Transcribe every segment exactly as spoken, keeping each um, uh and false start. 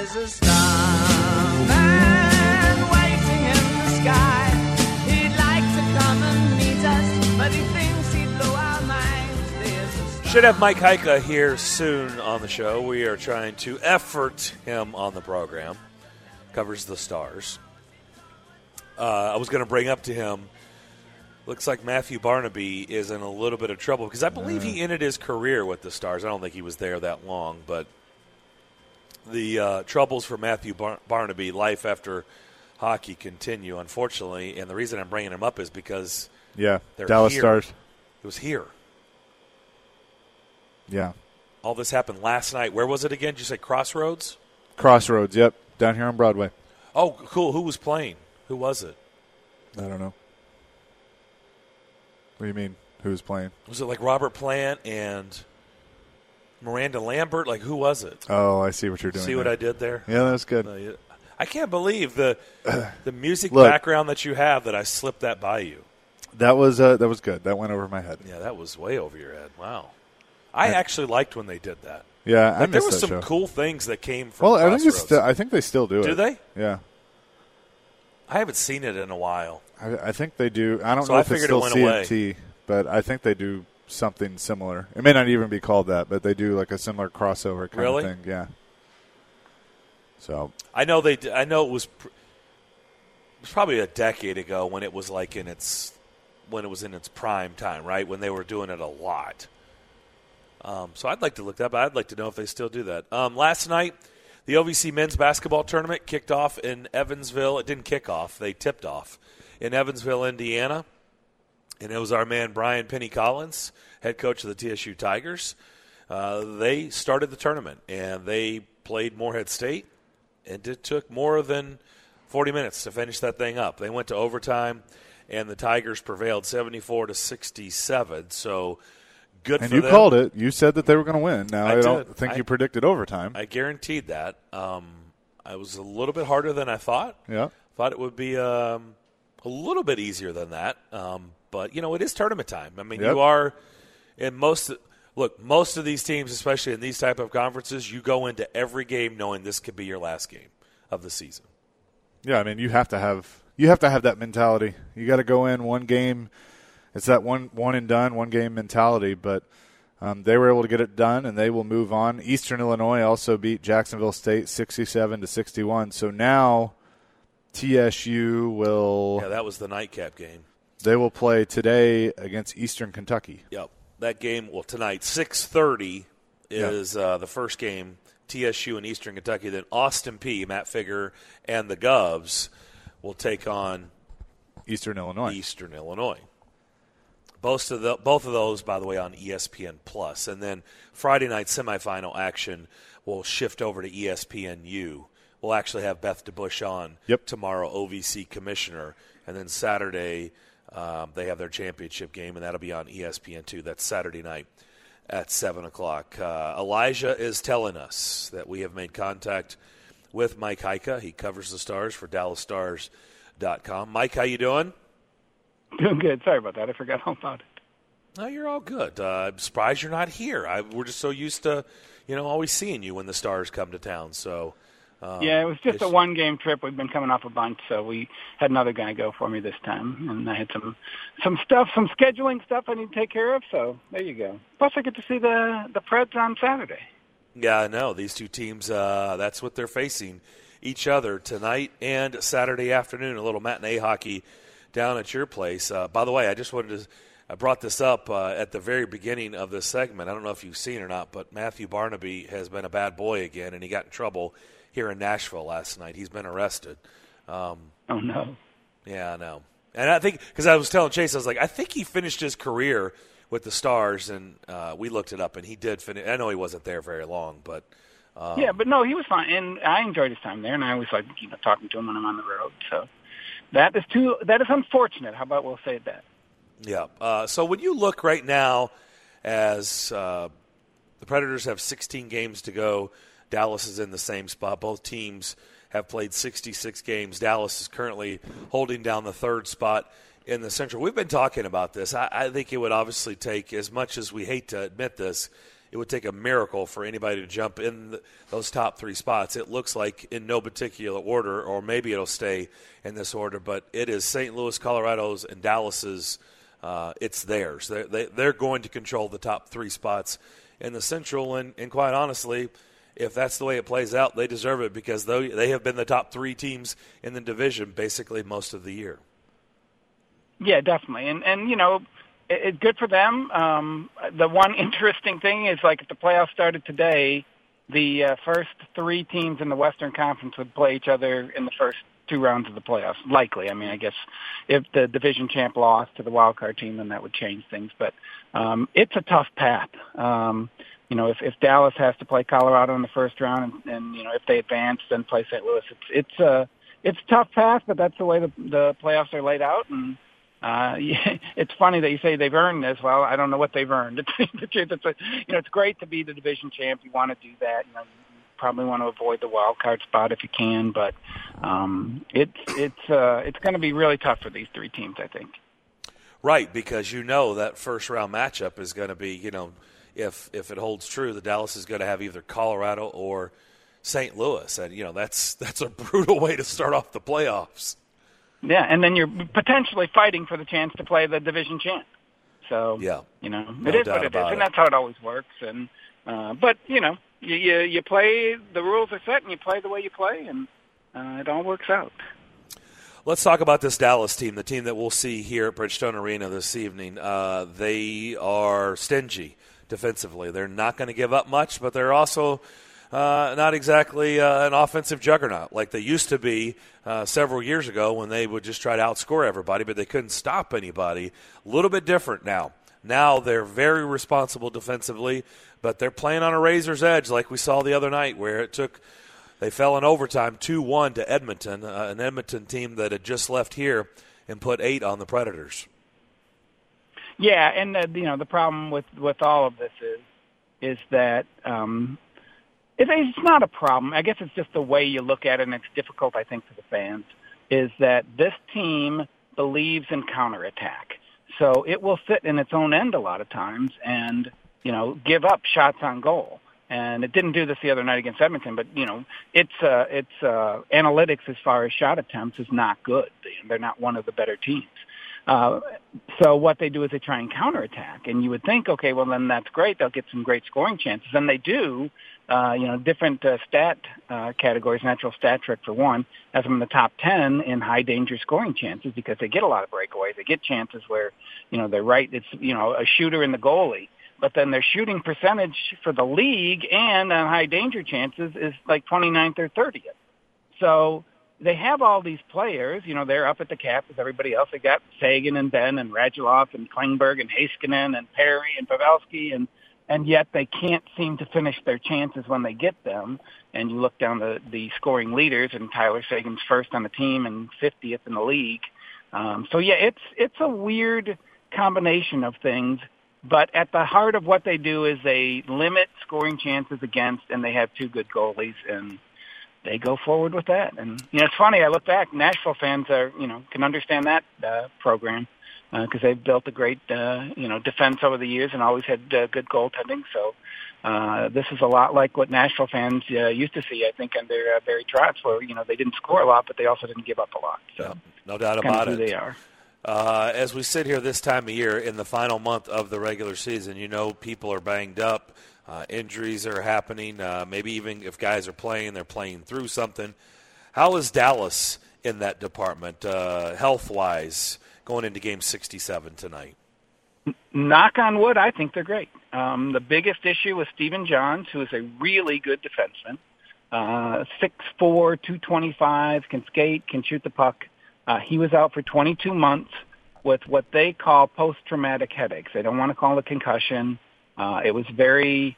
There's a starman waiting in the sky. He'd like to come and meet us, but he thinks he'd blow our minds. There's a starman. Should have Mike Heika here soon on the show. We are trying to effort him on the program. Covers the Stars. Uh, I was going to bring up to him, looks like Matthew Barnaby is in a little bit of trouble because I believe he ended his career with the Stars. I don't think he was there that long, but the uh, troubles for Matthew Bar- Barnaby, life after hockey, continue, unfortunately. And the reason I'm bringing him up is because yeah, they're Dallas here. Stars. It was here. Yeah. All this happened last night. Where was it again? Did you say Crossroads? Crossroads, yep, down here on Broadway. Oh, cool. Who was playing? Who was it? I don't know. What do you mean, who's playing? Was it like Robert Plant and Miranda Lambert? Like, who was it? Oh, I see what you're doing. See what there. I did there? Yeah, that's good. Uh, yeah. I can't believe the the music Look, background that you have that I slipped that by you. That was uh, that was good. That went over my head. Yeah, that was way over your head. Wow. I yeah. actually liked when they did that. Yeah, like, I there missed was that some show. cool things that came from Well, I think, it's Crossroads. sti- I think they still do it. Do they? Yeah. I haven't seen it in a while. I, I think they do. I don't So know I if it's figured it still went C away. M T, but I think they do something similar. It may not even be called that, but they do like a similar crossover kind Really? of thing. Yeah. So I know they. I know it was, pr- it was probably a decade ago when it was like in its when it was in its prime time, right? When they were doing it a lot. Um, so I'd like to look that up. I'd like to know if they still do that. Um, last night, the O V C men's basketball tournament kicked off in Evansville. It didn't kick off. They tipped off in Evansville, Indiana. And it was our man Brian Penny Collins, head coach of the T S U Tigers. Uh, they started the tournament, and they played Morehead State. And it took more than forty minutes to finish that thing up. They went to overtime, and the Tigers prevailed seventy-four to sixty-seven. So good and for you them. called it. You said that they were going to win. Now I I, don't did. think I- you predicted overtime. I guaranteed that. Um, I was a little bit harder than I thought. yeah. Thought it would be um, a little bit easier than that. Um, but, you know, it is tournament time. I mean, Yep. you are in most – look, most of these teams, especially in these type of conferences, you go into every game knowing this could be your last game of the season. Yeah, I mean, you have to have you have to have that mentality. You got to go in one game. It's that one one and done, one game mentality. But um, they were able to get it done, and they will move on. Eastern Illinois also beat Jacksonville State sixty-seven to sixty-one. So now T S U will Yeah, that was the nightcap game. they will play today against Eastern Kentucky. Yep. That game, well, tonight, six thirty is uh, the first game, T S U and Eastern Kentucky. Then Austin Peay, Matt Figger, and the Govs will take on Eastern Illinois. Eastern Illinois. Both of the, both of those, by the way, on E S P N Plus. And then Friday night semifinal action will shift over to E S P N U. We'll actually have Beth DeBusch on Yep. tomorrow, O V C commissioner. And then Saturday, um, they have their championship game, and that'll be on E S P N two. That's Saturday night at seven o'clock. Uh, Elijah is telling us that we have made contact with Mike Heika. He covers the Stars for Dallas Stars dot com. Mike, how you doing? Doing good. Sorry about that. I forgot all about it. No, you're all good. Uh, I'm surprised you're not here. I, we're just so used to, you know, always seeing you when the Stars come to town. So, um, Yeah, it was just a it's- one-game trip. We've been coming off a bunch, so we had another guy go for me this time, and I had some some stuff, some scheduling stuff I need to take care of. So there you go. Plus, I get to see the the Preds on Saturday. Yeah, I know. These two teams, uh, that's what they're facing each other tonight and Saturday afternoon. A little matinee hockey down at your place. Uh, by the way, I just wanted to. I brought this up uh, at the very beginning of this segment. I don't know if you've seen it or not, but Matthew Barnaby has been a bad boy again, and he got in trouble here in Nashville last night. He's been arrested. Um, Oh no. Yeah, I know. And I think, because I was telling Chase, I was like, I think he finished his career with the Stars, and uh, we looked it up, and he did finish. I know he wasn't there very long, but. Um, Yeah, but no, he was fine, and I enjoyed his time there, and I always like you know talking to him when I'm on the road. So that is too that is unfortunate. How about we'll say that? Yeah. Uh, so when you look right now, as uh, the Predators have sixteen games to go, Dallas is in the same spot. Both teams have played sixty-six games. Dallas is currently holding down the third spot in the Central. We've been talking about this. I, I think it would obviously take, as much as we hate to admit this, it would take a miracle for anybody to jump in the, those top three spots. It looks like in no particular order, or maybe it'll stay in this order, but it is Saint Louis, Colorado's, and Dallas's. Uh, it's theirs. They're, they, they're going to control the top three spots in the Central, and, and quite honestly, if that's the way it plays out, they deserve it because they, they have been the top three teams in the division basically most of the year. Yeah, definitely. And, and you know, it, it's good for them. Um, the one interesting thing is, like, if the playoffs started today, the uh, first three teams in the Western Conference would play each other in the first two rounds of the playoffs, likely. I mean, I guess if the division champ lost to the wild card team, then that would change things. But um, it's a tough path. Um, you know, if, if Dallas has to play Colorado in the first round, and, and you know, if they advance, then play Saint Louis, it's it's a it's a tough path. But that's the way the the playoffs are laid out, and uh, it's funny that you say they've earned this. Well, I don't know what they've earned. It's, it's a, you know, it's great to be the division champ. You want to do that. You know, probably want to avoid the wild card spot if you can, but um, it's it's uh, it's going to be really tough for these three teams, I think. Right, because you know that first round matchup is going to be, you know, if if it holds true, the Dallas is going to have either Colorado or Saint Louis, and you know that's that's a brutal way to start off the playoffs. Yeah, and then you're potentially fighting for the chance to play the division champ. So yeah, you know, no it is doubt what it about is, it. and that's how it always works. And uh, but you know. You, you you play, the rules are set, and you play the way you play, and uh, it all works out. Let's talk about this Dallas team, the team that we'll see here at Bridgestone Arena this evening. Uh, they are stingy defensively. They're not going to give up much, but they're also uh, not exactly uh, an offensive juggernaut like they used to be uh, several years ago when they would just try to outscore everybody, but they couldn't stop anybody. A little bit different now. Now they're very responsible defensively, but they're playing on a razor's edge like we saw the other night where it took – they fell in overtime two one to Edmonton, uh, an Edmonton team that had just left here and put eight on the Predators. Yeah, and uh, you know the problem with, with all of this is is that um, it, it's not a problem. I guess it's just the way you look at it, and it's difficult, I think, for the fans, is that this team believes in counterattack. So it will sit in its own end a lot of times and, you know, give up shots on goal. And it didn't do this the other night against Edmonton, but, you know, its uh, its uh, analytics as far as shot attempts is not good. They're not one of the better teams. Uh, so what they do is they try and counterattack. And you would think, okay, well, then that's great. They'll get some great scoring chances. And they do. Uh, you know, different uh, stat uh, categories, natural stat trick for one, has them in the top ten in high danger scoring chances because they get a lot of breakaways. They get chances where, you know, they're right. It's, you know, a shooter in the goalie, but then their shooting percentage for the league and on high danger chances is like twenty-ninth or thirtieth. So they have all these players, you know, they're up at the cap with everybody else. They got Sagan and Ben and Radulov and Klingberg and Heiskanen and Perry and Pavelski, and and yet they can't seem to finish their chances when they get them. And you look down the, the scoring leaders, and Tyler Sagan's first on the team and fiftieth in the league. Um, so, yeah, it's it's a weird combination of things. But at the heart of what they do is they limit scoring chances against, and they have two good goalies, and they go forward with that. And, you know, it's funny, I look back, Nashville fans are, you know, can understand that uh, program. Because uh, they've built a great, uh, you know, defense over the years and always had uh, good goaltending. So uh, this is a lot like what Nashville fans uh, used to see, I think, under uh, Barry Trotz, where, you know, they didn't score a lot, but they also didn't give up a lot. So yeah, no doubt that's about kind of who it. They are. Uh, as we sit here this time of year in the final month of the regular season, you know, people are banged up. Uh, injuries are happening. Uh, maybe even if guys are playing, they're playing through something. How is Dallas in that department, uh, health-wise, going into Game sixty-seven tonight? Knock on wood, I think they're great. Um, the biggest issue was Stephen Johns, who is a really good defenseman. Uh, six four, two twenty-five, can skate, can shoot the puck. Uh, he was out for twenty-two months with what they call post-traumatic headaches. They don't want to call it concussion. Uh, it was very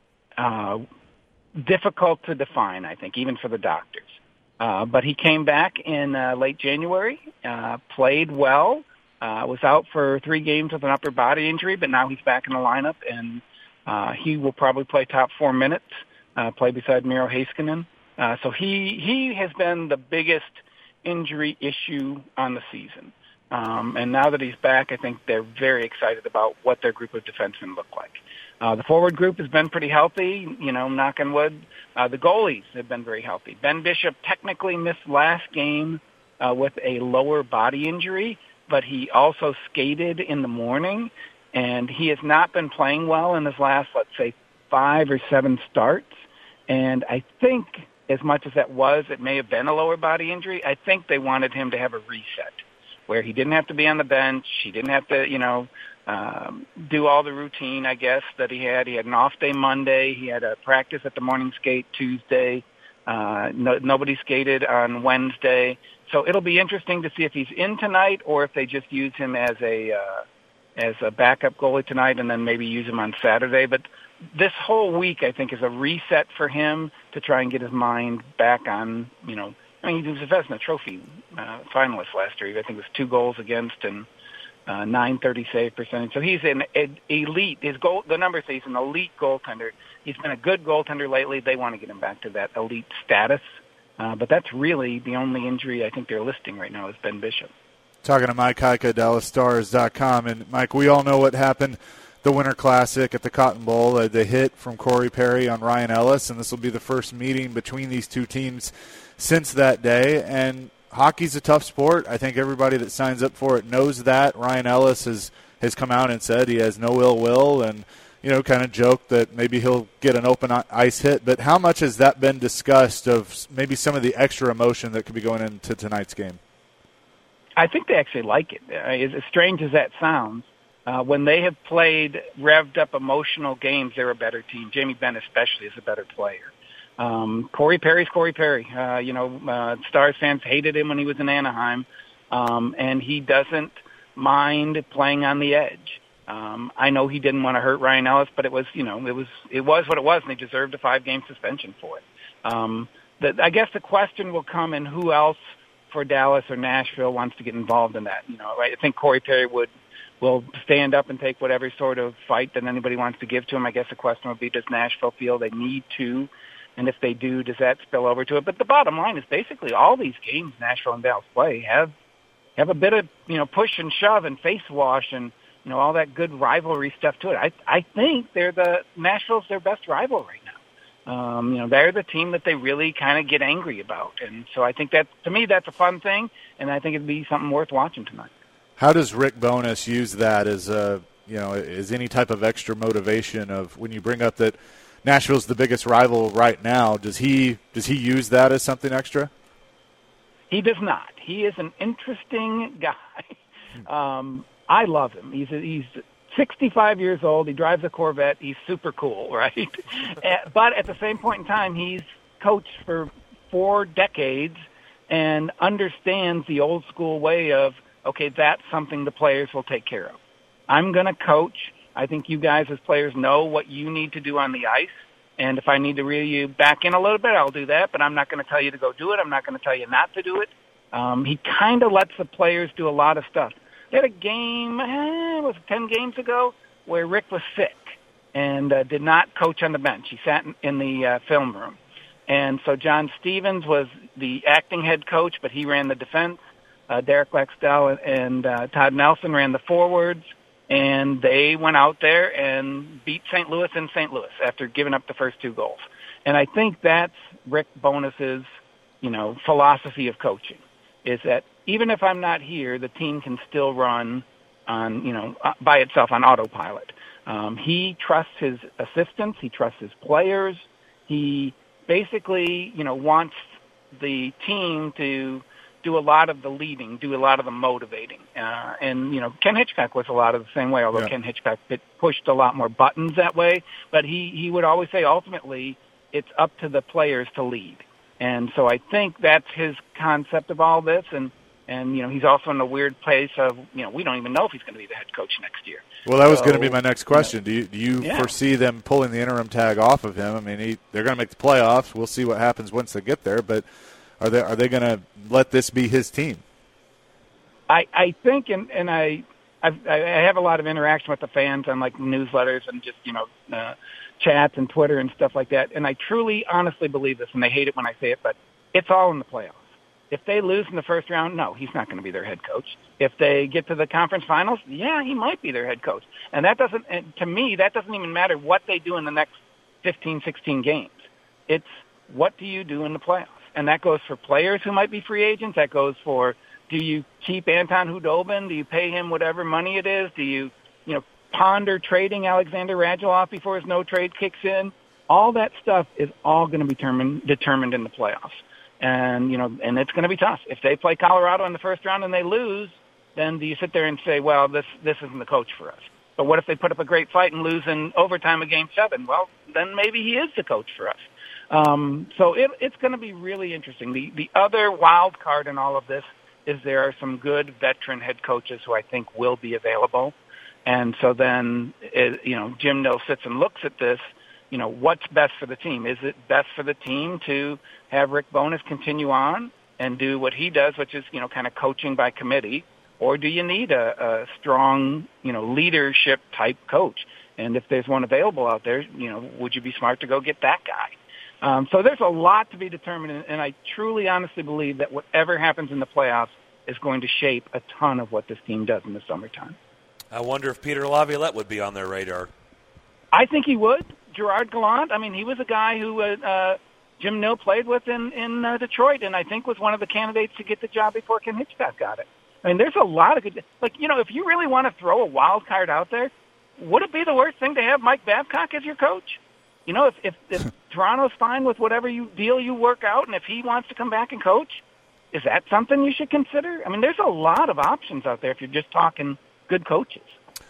uh, difficult to define, I think, even for the doctors. Uh, but he came back in uh, late January, uh, played well, uh, was out for three games with an upper body injury, but now he's back in the lineup, and uh, he will probably play top four minutes, uh, play beside Miro Heiskanen. Uh, so he, he has been the biggest injury issue on the season. Um, and now that he's back, I think they're very excited about what their group of defensemen look like. Uh, the forward group has been pretty healthy, you know, knock on wood. Uh, the goalies have been very healthy. Ben Bishop technically missed last game uh, with a lower body injury, but he also skated in the morning, and he has not been playing well in his last, let's say, five or seven starts. And I think as much as that was, it may have been a lower body injury, I think they wanted him to have a reset where he didn't have to be on the bench. He didn't have to, you know, um, do all the routine, I guess, that he had. He had an off day Monday. He had a practice at the morning skate Tuesday. Uh, no, nobody skated on Wednesday. So it'll be interesting to see if he's in tonight or if they just use him as a, uh, as a backup goalie tonight and then maybe use him on Saturday. But this whole week, I think, is a reset for him to try and get his mind back on, you know, I mean, he was a Vezina Trophy uh, finalist last year. I think it was two goals against and uh, nine thirty save percentage. So he's an ed- elite. His goal, the number says he's an elite goaltender. He's been a good goaltender lately. They want to get him back to that elite status. Uh, but that's really the only injury I think they're listing right now is Ben Bishop. Talking to Mike Heika, Dallas Stars dot com. And, Mike, we all know what happened the Winter Classic at the Cotton Bowl, uh, the hit from Corey Perry on Ryan Ellis, and this will be the first meeting between these two teams since that day. And hockey's a tough sport. I think everybody that signs up for it knows that. Ryan Ellis has, has come out and said he has no ill will and, you know, kind of joked that maybe he'll get an open ice hit. But how much has that been discussed of maybe some of the extra emotion that could be going into tonight's game? I think they actually like it. Uh, as strange as that sounds, uh, when they have played revved-up emotional games, they're a better team. Jamie Benn especially is a better player. Um, Corey Perry's Corey Perry. Uh, you know, uh, Stars fans hated him when he was in Anaheim, um, and he doesn't mind playing on the edge. Um, I know he didn't want to hurt Ryan Ellis, but it was, you know, it was it was what it was, and he deserved a five-game suspension for it. Um, the, I guess the question will come in who else for Dallas or Nashville wants to get involved in that. You know, right? I think Corey Perry would will stand up and take whatever sort of fight that anybody wants to give to him. I guess the question would be, does Nashville feel they need to? And if they do, does that spill over to it? But the bottom line is basically all these games Nashville and Dallas play have have a bit of, you know, push and shove and face wash and, you know, all that good rivalry stuff to it. I I think they're the Nashville's their best rival right now. Um, you know, they're the team that they really kind of get angry about. And so I think that, to me, that's a fun thing, and I think it'd be something worth watching tonight. How does Rick Bowness use that as a, you know, as any type of extra motivation of when you bring up that Nashville's the biggest rival right now? Does he does he use that as something extra? He does not. He is an interesting guy. Um, I love him. He's a, he's sixty-five years old. He drives a Corvette. He's super cool, right? But at the same point in time, he's coached for four decades and understands the old school way of, okay, that's something the players will take care of. I'm going to coach. I think you guys as players know what you need to do on the ice. And if I need to reel you back in a little bit, I'll do that. But I'm not going to tell you to go do it. I'm not going to tell you not to do it. Um, he kind of lets the players do a lot of stuff. They had a game, eh, was it ten games ago, where Rick was sick and uh, did not coach on the bench. He sat in, in the uh, film room. And so John Stevens was the acting head coach, but he ran the defense. Uh, Derek Lexdell and uh, Todd Nelson ran the forwards. And they went out there and beat Saint Louis in Saint Louis after giving up the first two goals. And I think that's Rick Bowness's, you know, philosophy of coaching, is that even if I'm not here, the team can still run on, you know, by itself on autopilot. Um, he trusts his assistants. He trusts his players. He basically, you know, wants the team to do a lot of the leading, do a lot of the motivating. Uh, and, you know, Ken Hitchcock was a lot of the same way, although yeah. Ken Hitchcock pushed a lot more buttons that way. But he, he would always say, ultimately, it's up to the players to lead. And so I think that's his concept of all this. And, and you know, he's also in a weird place of, you know, we don't even know if he's going to be the head coach next year. Well, that was so, going to be my next question. Do you do you yeah. foresee them pulling the interim tag off of him? I mean, he, they're going to make the playoffs. We'll see what happens once they get there. But are they are they going to let this be his team? I, I think, and, and I I've, I have a lot of interaction with the fans on, like, newsletters and just, you know, uh, chats and Twitter and stuff like that. And I truly, honestly believe this, and they hate it when I say it, but it's all in the playoffs. If they lose in the first round, no, he's not going to be their head coach. If they get to the conference finals, yeah, he might be their head coach. And that doesn't, and to me, that doesn't even matter what they do in the next fifteen, sixteen games. It's what do you do in the playoffs? And that goes for players who might be free agents. That goes for, do you keep Anton Hudobin? Do you pay him whatever money it is? Do you, you know, ponder trading Alexander Radulov before his no-trade kicks in? All that stuff is all going to be determined, determined in the playoffs. And, you know, and it's going to be tough. If they play Colorado in the first round and they lose, then do you sit there and say, well, this, this isn't the coach for us? But what if they put up a great fight and lose in overtime of game seven? Well, then maybe he is the coach for us. Um, so it, it's going to be really interesting. The, the other wild card in all of this is there are some good veteran head coaches who I think will be available. And so then, it, you know, Jim Nill sits and looks at this. You know, what's best for the team? Is it best for the team to have Rick Bowness continue on and do what he does, which is, you know, kind of coaching by committee? Or do you need a, a strong, you know, leadership type coach? And if there's one available out there, you know, would you be smart to go get that guy? Um, so there's a lot to be determined, and I truly, honestly believe that whatever happens in the playoffs is going to shape a ton of what this team does in the summertime. I wonder if Peter Laviolette would be on their radar. I think he would. Gerard Gallant, I mean, he was a guy who uh, uh, Jim Nill played with in, in uh, Detroit, and I think was one of the candidates to get the job before Ken Hitchcock got it. I mean, there's a lot of good, like, you know, if you really want to throw a wild card out there, would it be the worst thing to have Mike Babcock as your coach? You know, if, if, if Toronto's fine with whatever you deal you work out, and if he wants to come back and coach, is that something you should consider? I mean, there's a lot of options out there if you're just talking good coaches.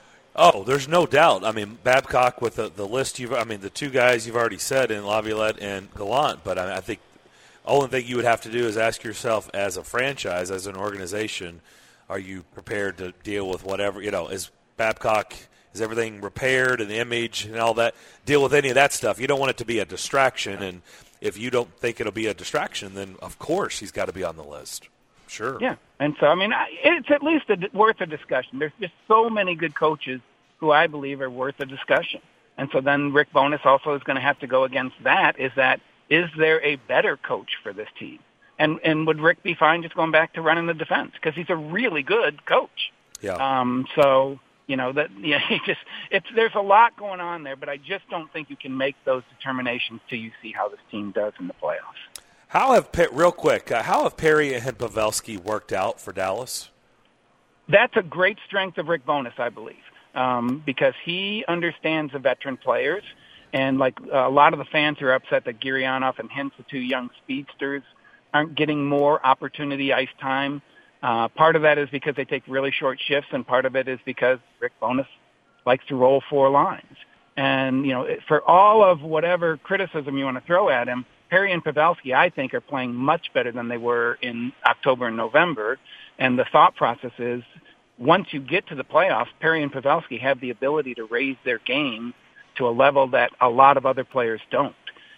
Oh, there's no doubt. I mean, Babcock with the, the list you've, I mean, the two guys you've already said in Laviolette and Gallant, but I, I think the only thing you would have to do is ask yourself as a franchise, as an organization, are you prepared to deal with whatever, you know, is Babcock, is everything repaired and the image and all that, deal with any of that stuff. You don't want it to be a distraction, and if you don't think it'll be a distraction, then of course he's got to be on the list. Sure. Yeah, and so, I mean, it's at least a, worth a discussion. There's just so many good coaches who I believe are worth a discussion. And so then Rick Bowness also is going to have to go against that, is that, is there a better coach for this team? And and would Rick be fine just going back to running the defense? Because he's a really good coach. Yeah. Um, so, you know, that yeah, he just it's there's a lot going on there, but I just don't think you can make those determinations till you see how this team does in the playoffs. How have, real quick, uh, how have Perry and Pavelski worked out for Dallas? That's a great strength of Rick Bowness, I believe, um, because he understands the veteran players. And like uh, a lot of the fans are upset that Gurianov and Hintz, the two young speedsters, aren't getting more opportunity ice time. Uh, part of that is because they take really short shifts, and part of it is because Rick Bowness likes to roll four lines. And, you know, for all of whatever criticism you want to throw at him, Perry and Pavelski, I think, are playing much better than they were in October and November. And the thought process is, once you get to the playoffs, Perry and Pavelski have the ability to raise their game to a level that a lot of other players don't.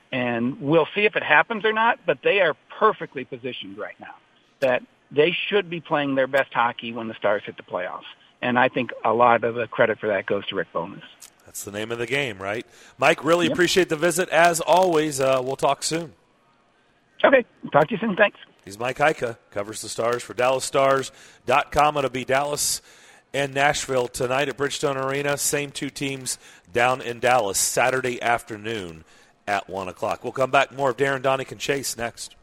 And we'll see if it happens or not, but they are perfectly positioned right now that they should be playing their best hockey when the Stars hit the playoffs. And I think a lot of the credit for that goes to Rick Bowness. That's the name of the game, right? Mike, really yep. appreciate the visit. As always, uh, we'll talk soon. Okay. Talk to you soon. Thanks. He's Mike Heika, covers the Stars for Dallas Stars dot com. It'll be Dallas and Nashville tonight at Bridgestone Arena. Same two teams down in Dallas Saturday afternoon at one o'clock. We'll come back more of Darren, Donick, and Chase next.